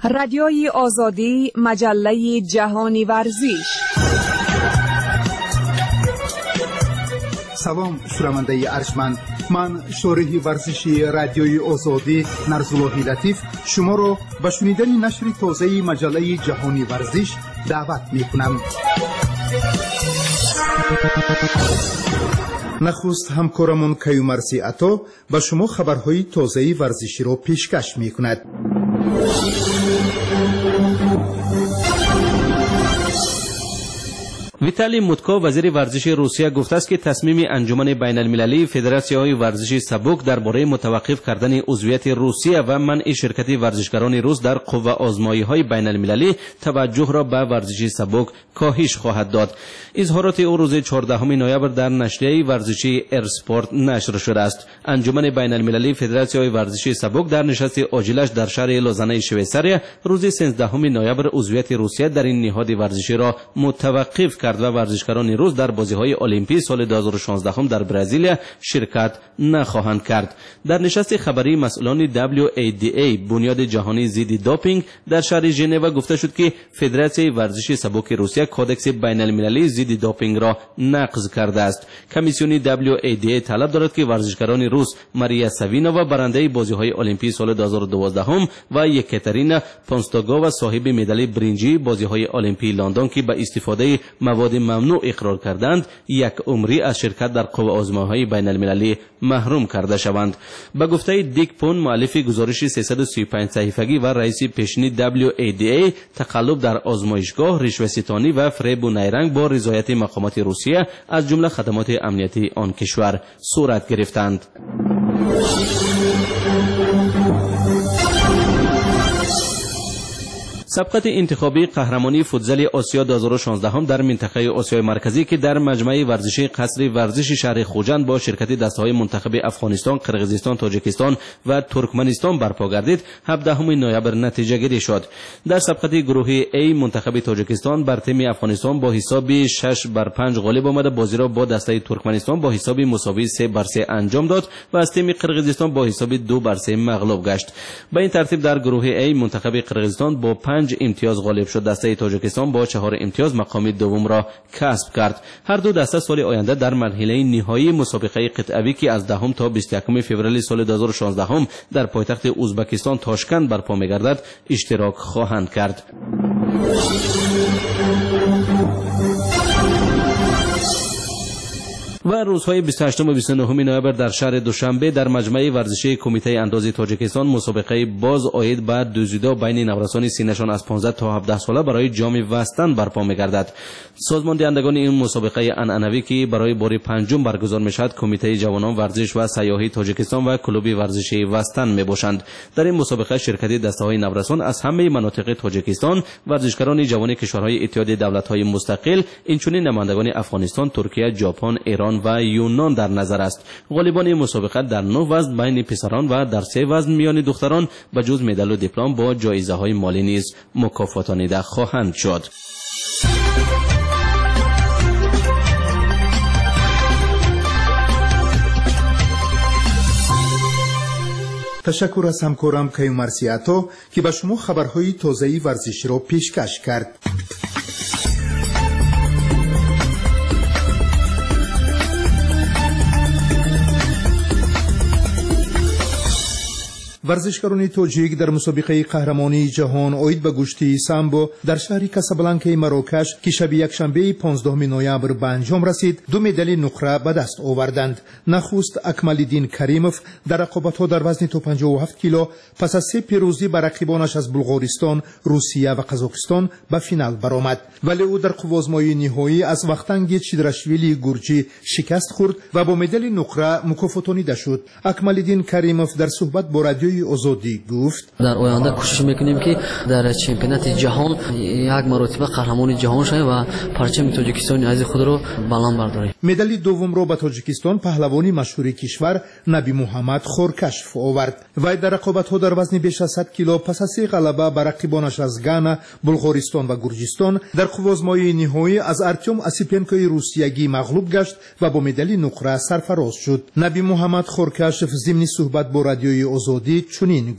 رادیوی آزادی، مجله جهانی ورزش. سلام شنونده ارجمند، من شارح ورزشی رادیوی آزادی نرزاللهی لطیف شما را به شنیدن نشر تازه مجله جهانی ورزش دعوت می‌کنم. نخست همکارمون کیومرثی عطا به شما خبرهای تازه ورزشی را پیشکش می‌کند. ویتالی موتکو وزیر ورزش روسیه گفته است که تصمیم انجمن بین المللی فدراسی‌های ورزش سبک درباره متوقف کردن عضویت روسیه و منع شرکت ورزشکاران روس در قوه آزمایی‌های بین المللی توجه را به ورزش سبک کاهش خواهد داد. اظهارات او روز 14 نوامبر در نشریه ورزشی ارسپورت نشر شده است. انجمن بین المللی فدراسی‌های ورزش سبک در نشست عاجلش در شهر لوزانه شویساریا روز 13 نوامبر عضویت روسیه در این نهاد ورزشی را متوقف کرد و ورزشکاران روس در بازی‌های المپیک سال 2016 در برزیل شرکت نخواهند کرد. در نشست خبری مسئولان WADA بنیاد جهانی ضد دوپینگ در شهر ژنو گفته شد که فدراسیون ورزش سبک روسیه کودکس بین المللی ضد دوپینگ را نقض کرده است. کمیسیون WADA طلب دارد که ورزشکاران روس ماریا ساوینووا برنده بازی‌های المپیک سال 2012 و یکاترینا پونستوگووا صاحب مدال برنجی بازی‌های المپیک لندن که به استفاده مواد ممنوع اقرار کردند یک عمری از شرکت در قوه آزمایی‌های بین المللی محروم کرده شوند. به گفته دیک پون مؤلف گزارش 335 صفحه‌ای و رئیس پیشین WADA تقلب در آزمایشگاه، رشوه‌ستانی و فریب و نیرنگ با رضایت مقامات روسیه از جمله خدمات امنیتی آن کشور صورت گرفتند. سبقت انتخابی قهرمانی فوتزال آسیا 2016 در منطقه آسیای مرکزی که در مجمع ورزشی قصر ورزش شهر خوجند با شرکت دسته‌های منتخب افغانستان، قرقیزستان، تاجیکستان و ترکمنستان برپا گردید 17 نوامبر نتیجه گیری شد. در سبقت گروه A منتخب تاجیکستان بر تیم افغانستان با حساب 6-5 غالب آمد، بازی را با دسته ترکمنستان با حساب مساوی 3-3 انجام داد و از تیم قرقیزستان با حساب 2-3 مغلوب گشت. به این ترتیب در گروه A منتخب قرقیزستان با 5 امتیاز غالب شد. دسته تاجیکستان با 4 امتیاز مقام دوم را کسب کرد. هر دو دسته سال آینده در مرحله نهایی مسابقه قطعه‌ای که از 10 تا 21 فوریه سال 2016 در پایتخت ازبکستان تاشکند برپا می‌گردد اشتراک خواهند کرد. و روزهای 28 و 29 نوامبر در شهر دوشنبه در مجمع ورزشی کمیته اندازی تاجیکستان مسابقه باز آید به دوزیدو بین نورسان سینه‌شان از 15 تا 17 ساله برای جام وستن برپا می‌گردد. سازمان دهندگان این مسابقه عنعنوی که برای بار پنجم برگزار می‌شود کمیته جوانان ورزش و سیاحی تاجیکستان و کلوب ورزشی وستن میباشند. در این مسابقه شرکت دسته‌های نورسان از همه مناطق تاجیکستان، ورزشکاران جوان کشورهای اتحاد دولت‌های مستقل، اینچنین نمایندگان افغانستان، ترکیه، ژاپن، ایران و یونان در نظر است. غالبان مسابقه در 9 وزن بین پسران و در 3 وزن میان دختران به جز مدال و دیپلم با جایزه‌های مالی نیز مکافاتانیده خواهند شد. تشکر از همکارم کیومرثی عطا که به شما خبرهای تازه ورزشی را پیشکش کرد. ورزشکاران تاجیک در مسابقه قهرمانی جهان آید به گشتی سامبو در شهر کاسابلانکای مراکش که شب یکشنبه 15 نوامبر به انجام رسید 2 مدال نقره به دست آوردند. نخست اکمالالدین کریموف در رقابت‌ها در وزن تا 57 کیلو پس از 3 پیروزی بر رقیبانش از بلغارستان، روسیه و قزاقستان به فینال برآمد، ولی او در قوازمایی نهایی از وختنگ چیدراشویلی گورجی شکست خورد و با مدال نقره مکافاتانیده شد. اکمالالدین کریموف در صحبت با رادیوی آزادی گفت در آینده کوشش میکنیم که در چمپیونات جهان یک مرتبه قهرمان جهان شویم و پرچم تاجیکستان عزیز خود را بلند برداریم. مدال دوم را به تاجیکستان پهلوانی مشهور کشور نبی محمد خورکشف آورد. وی در رقابت‌ها در وزن بیش از 100 کیلو پس از 3 غلبه بر رقیبانش از گانا، بلغارستان و گرجستان در قوازمایی نهایی از ارتیم اسیپینکوی روسیگی مغلوب گشت و با مدال نقره سرفراز شد. نبی محمد خورکشف ضمن صحبت با رادیوی آزادی چنین گفت: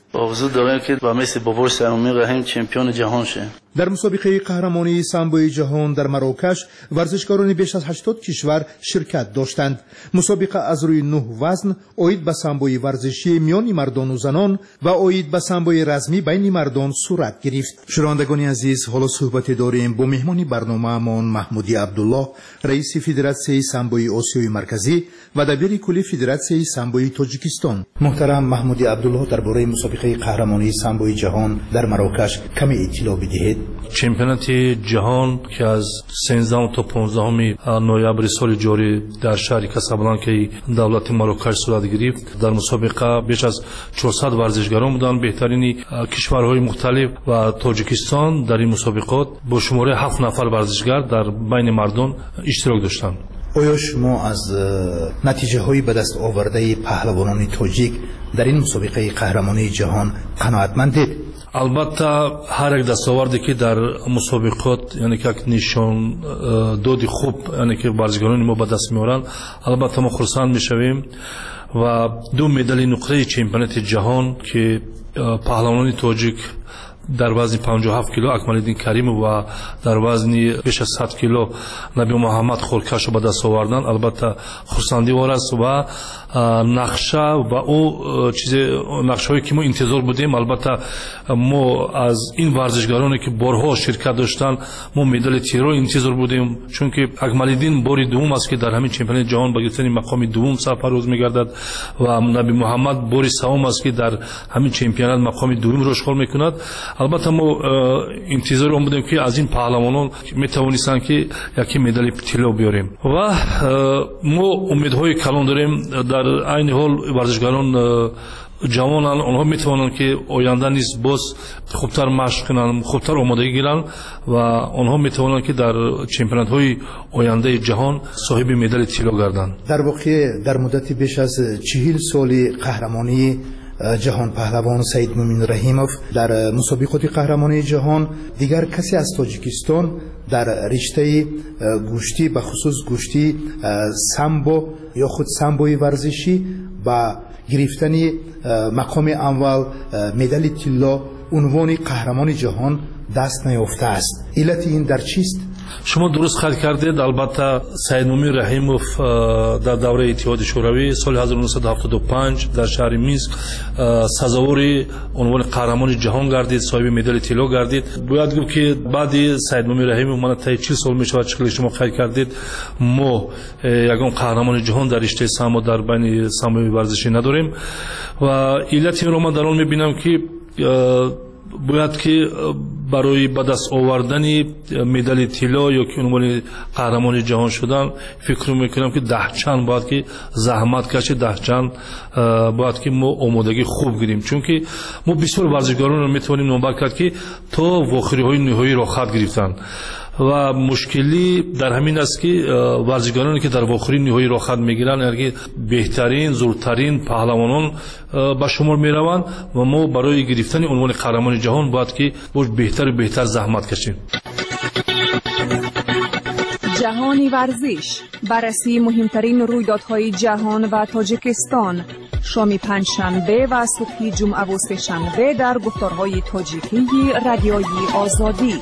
آرزو داریم که با مثل بابور سرمایه رحیم چمپیون جهان شه. در مسابقه قهرمانی سامبوی جهان در مراکش ورزشکاران بیش از 80 کشور شرکت داشتند. مسابقه از روی 9 وزن اوید به سامبوی ورزشی میان مردان و زنان و اوید به سامبوی رزمی بین مردان صورت گرفت. شنوندگان عزیز، حالا صحبت داریم با مهمان برنامه‌مان محمودی عبدالله، رئیس فدراسیون سامبوی آسیای مرکزی و دبیر کلی فدراسیون سامبوی تاجیکستان. محترم محمودی عبدالله، درباره مسابقه قهرمانی سامبوی جهان در مراکش کمی اطلاع بدهید. چمپیونات جهان که از 13 تا 15 نوامبر سال جاری در شهر کاسابلانکا دولت مراکش صورت گرفت. در مسابقه بیش از 400 ورزشکاران بودند. بهترین کشورهای مختلف و تاجیکستان در این مسابقات با شماره 7 نفر ورزشکار در بین مردان اشتراک داشتند. آیا شما از نتیجه های به دست آورده پهلوانان تاجیک در این مسابقه قهرمانی جهان قناعتمندید؟ البته هر یک دستاوردی که در مسابقات یعنی که نشان دادی خوب یعنی که ورزشکاران ما به دست میارن، البته ما خرسند میشویم و 2 مدال نقره چمپیونات جهان که پهلوانان تاجیک در وزن 57 کیلو اکمالالدین کریم و در وزن بیش از 100 کیلو نبی محمد خورکش به دست آوردن، البته خرسندی وار است و نقشه و او چیز نقشه‌ای که ما انتظار بودیم. البته ما از این ورزشکارانی که بارها شرکت داشتن ما مدال طلا انتظار بودیم، چون که اکمالالدین باری دوم است که در همین چمپیونات جهان به گرفتن مقام دوم سرفراز می‌گردد و نبی محمد باری سوم است که در همین چمپیونات مقام دوم را اشغال می‌کند. البته ما انتظار بودیم که از این پهلوانان می‌توانستن که یکی مدال طلا بیاریم و ما امیدهای کلان داریم. در این حال ورزشکاران جوانان آنها میتوانند که آینده نیز باز خوبتر مشق کنند، خوبتر آمادگی گیرند و آنها میتوانند که در چمپیونات های آینده جهان صاحب مدال طلا گردند. در واقع در مدت بیش از 40 سال قهرمانی جهان پهلوان سید مومن رحیموف در مسابقات قهرمانی جهان دیگر کسی از تاجیکستان در رشته گوشتی به خصوص گوشتی سامبو یا خود سامبوی ورزشی با گرفتن مقام اول مدال طلا عنوان قهرمان جهان دست نیافته است. علت این در چیست؟ شما درست خاطر کردید. البته سید مومن رحیموف در دوره اتحاد شوروی سال 1975 در شهر مینسک سزاوار عنوان قهرمان جهان گردید، صاحب مدال طلا گردید. باید گفت که بعد سید مومن رحیموف من تا 40 سال میشود چقدر شما خاطر کردید ما یگان قهرمان جهان در رشته سامبو در بین سامبوی ورزشی نداریم و علت این رو من در آن میبینم که باید که برای به دست آوردن مدال طلا یا که عنوان قهرمان جهان شدن فکر میکنم که 10 چند باید که زحمت کشه، 10 چند باید که ما آمادگی خوب گیریم، چون که ما بسیار ورزشکاران رو میتونیم نمبر کرد که تا واخری های نهایی را خط گرفتن و مشکلی در همین است که ورزشکارانی که در واخری نهایی را خط میگیرن یعنی بهترین زورترین پهلوانان به شمار میروند و ما برای گرفتن عنوان قهرمان جهان باید که بهتر و بهتر زحمت کشیم. جهانی ورزش، بررسی مهمترین رویدادهای جهان و تاجیکستان، شام پنجشنبه و صبح جمعه و سه‌شنبه در گفتارهای تاجیکی رادیوی آزادی.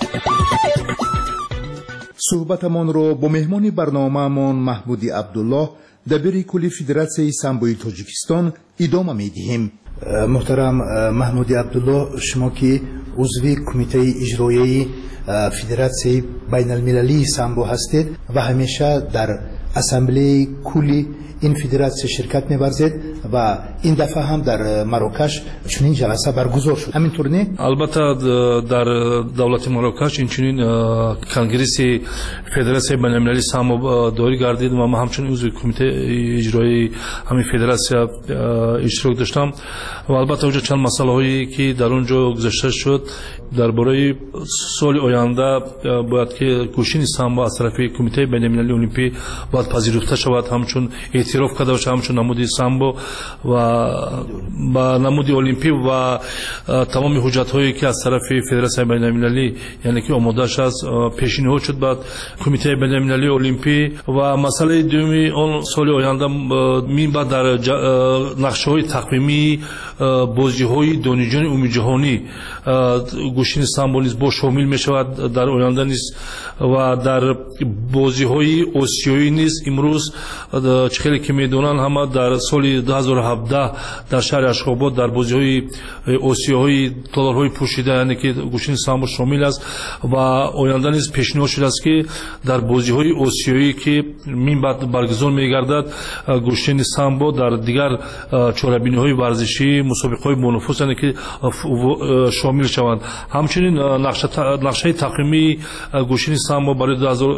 صحبتمان را با مهمان برنامه‌مان محمودی عبدالله دبیر کلی فدراسیون سامبوی تاجیکستان ادامه می‌دهیم. محترم محمودی عبدالله، شما که عضو کمیته اجرایی فدراسیون بین المللی سامبو هستید و همیشه در اسامبله کلی این فدراسیون شرکت می‌ورزید و این دفعه هم در مراکش چنین جلسه برگزار شد، همینطور نه؟ البته در دولت مراکش این چنین کنگرس فدراسیون بین المللی سامبو داری گردید و ما همچنین عضو کمیته اجرایی همین فدراسیون اشتراک داشتم و البته اونجا چند مسئله هایی که در اونجا گذاشته شد درباره سال آینده باید که گوشین سامبو از طرف کمیته بین المللی المپی باید пазируфта шавад, ҳамчун эътироф карда бошад, ҳамчун намуди самбо ва ба намуди олимпӣ ва тамоми ҳуҷҷатҳое ки аз тарафи Федератсияи байналмилалӣ яъне ки омода шуд, пешниҳод шуд ба кумитаи байналмилалии олимпӣ ва масъалаи дуюми он соли оянда мебад дар нақшаҳои тақвимии бозиҳои донишҷӯёни умумиҷаҳонӣ гӯштини самбо низ бо шомил мешавад дар оянда низ ва дар бозиҳои осиёӣ низ имрӯз чӣ хеле ки медонанд ҳама дар соли 2017 дар шаҳри Ашхобод дар бозиҳои осиёҳои толорҳои пӯшида яъне ки гӯштини самбо шомил аст ва оянда низ пешниҳод шудааст ки дар бозиҳои осиёӣ ки мебад баргузор мегардад гӯштини самбо дар дигар чорабиниҳои варзишӣ мусобиқаҳои бонуфус яъне ки шомил шаванд. ҳамчунин нақшаи тақвимии гӯштини самбо барои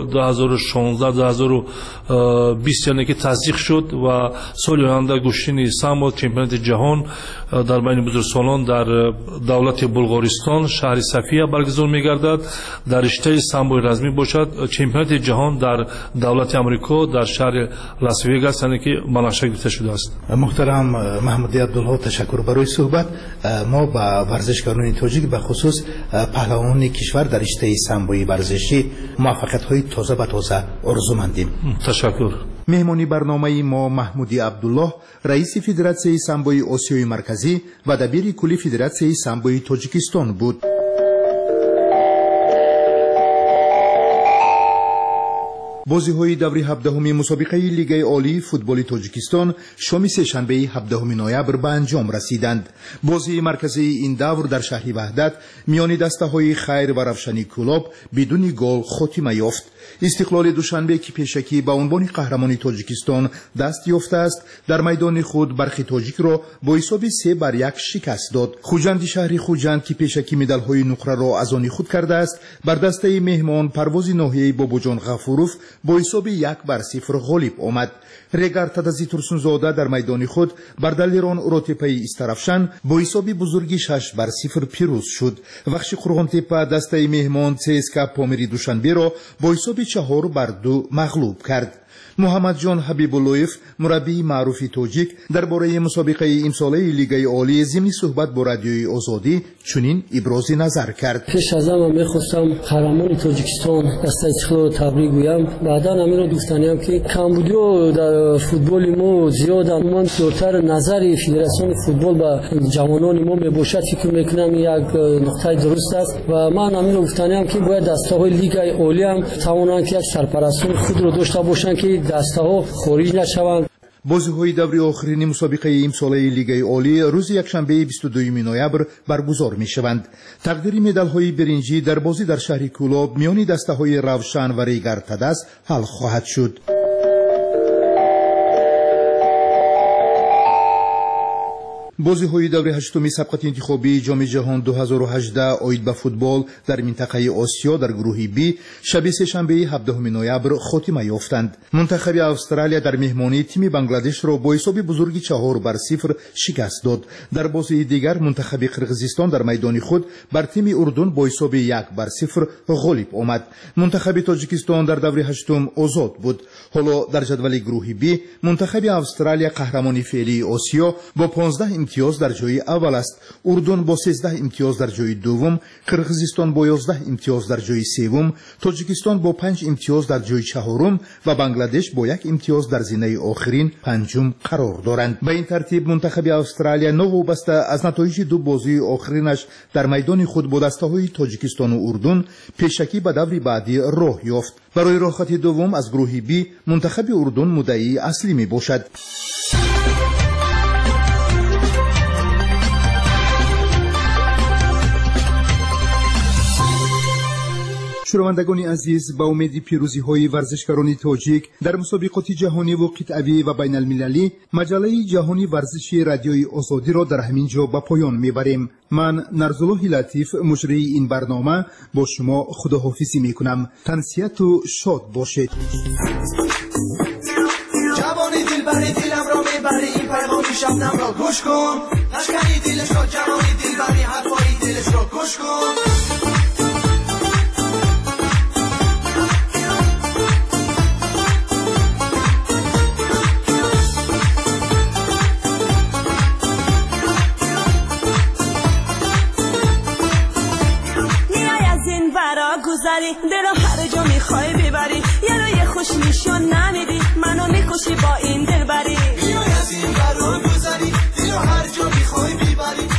2016-2020 яъне ки тасдиқ шуд ва соли оянда гӯштини самбо чемпионати ҷаҳон дар байни бузургсолон дар давлати Булғористон шаҳри София баргузор мегардад. дар риштаи самбои размӣ бошад чемпионати ҷаҳон дар давлати Амрико дар шаҳри Лас-Вегас яъне ки ба нақша гирифта шудааст. муҳтарам Маҳмуди Абдулло, ташаккур барои суҳбат. мо ба варзишгарони тоҷик ба хусус паҳлавони кишвар дар риштаи самбои варзишӣ муваффақиятҳои тоза ба тоза орзумандем. ташаккур. меҳмони барномаи мо Маҳмуди Абдулло, раиси Федератсияи самбои Осиёи марказӣ ва дабири кулли Федератсияи самбои Тоҷикистон буд. бозиҳои даври 17-уми мусобиқаи Лигаи олии футболи Тоҷикистон шоми сешанбаи 17 ноябр ба анҷом расиданд. бозии марказии ин давр дар шаҳри Ваҳдат миёни дастаҳои Хайр ва Равшани Кӯлоб бидуни гол хотима ёфт. истиқлоли Душанбе ки пешакӣ ба унвони қаҳрамони Тоҷикистон даст ёфтааст, дар майдони худ бархи тоҷикро бо ҳисоби 3-1 шикаст дод. хуҷанди шаҳри Хуҷанд ки пешакӣ медалҳои нуқраро аз они худ кардааст, бар дастаи меҳмон Парвози ноҳияи Бобоҷон Ғафуров бо ҳисоби 1-0 ғолиб омад. Регар Тадази Турсунзода дар майдони худ бар Далерон Уротепаи Истарафшан бо ҳисоби бузурги 6-0 пирӯз шуд. Вахши Қурғонтепа дастаи меҳмон ЦСКА Помири Душанберо бо ҳисоби 4-2 мағлуб кард. муҳаммадҷон Ҳабибуллоев, мураббии маъруфи тоҷик, дар бораи мусобиқаи имсолаи Лигаи олӣ зимни суҳбат бо радиои Озодӣ чунин ибрози назар кард. пеш аз ҳама мехостам қаҳрамони Тоҷикистон дастаи Истиқлолро табрик гӯям. баъдан ҳаминро гуфтаниям ки камбудиҳо дар футболи мо зиёд амуман зиёдтар назари Федератсиони футбол ба ҷавонони мо мебошад. фикр мекунам як нуқтаи дуруст аст ва ман ҳаминро гуфтаниям ки бояд дастаҳои Лигаи олӣ ҳам тавонанд ки як сарпарастони худро дошта бошанд ки дастаҳо хориҷ нашаванд. бозиҳои даври охирини мусобиқаи имсолаи Лигаи олӣ рӯзи якшанбаи 22 ноябр баргузор мешаванд. тақдири медалҳои биринҷӣ дар бозӣ дар шаҳри Кӯлоб миёни дастаҳои Равшан ва Регар Тадас ҳал хоҳад шуд. бозиҳои даври ҳаштуми сабқати интихобии ҷоми ҷаҳон 2018 оид ба футбол дар минтақаи Осиё дар гурӯҳи Б шаби сешанбаи 17 ноябр хотима ёфтанд. мунтахаби Австралия дар меҳмонӣ тими Бангладешро бо ҳисоби бузурги 4-0 шикаст дод. дар бозии дигар мунтахаби Қирғизистон дар майдони худ бар тими Урдун бо ҳисоби 1-0 ғолиб омад. мунтахаби Тоҷикистон дар даври ҳаштум озод буд. ҳоло дар ҷадвали гурӯҳи Б мунтахаби Австралия қаҳрамони феълии Осиё бо 15 имтиёз дар ҷои аввал аст. Урдун бо 13 имтиёз дар ҷои дуввум, Қирғизистон бо 11 имтиёз дар ҷои севум, Тоҷикистон бо 5 имтиёз дар ҷои чаҳорум ва Бангладеш бо 1 имтиёз дар зинаи охирин панҷум қарор доранд. ба ин тартиб мунтахаби Австралия новобаста аз натоиҷи ду бозии охиринаш дар майдони худ бо дастаҳои Тоҷикистону Урдун пешакӣ ба даври баъдӣ роҳ ёфт. барои роҳхати дуввум аз гурӯҳи Б мунтахаби Урдун муддаии аслӣ мебошад. шунавандагони азиз, ба умеди пирӯзиҳои варзишгарони тоҷик дар мусобиқоти ҷаҳониву қитъавӣ ва байналмилалӣ, маҷаллаи ҷаҳони варзиши радиои Озодиро дар ҳамин ҷо ба поён мебарем. ман Нарзуллоҳи Латиф, муҷрии ин барнома, бо шумо худоҳофизӣ мекунам. тансияту шод бошед. ҷавони дилбари диламро мебари, ин пайғоми шабнамро гӯш кун. лашкари дилашро, ҷавони дилбари, ҳарфои дилашро гӯш кун. گذری دلو هر جا میخوای ببری یه خوش نشون نمیدی منو میکشی با این دل بری بیا از این برو گذری دلو هر جا میخوای ببری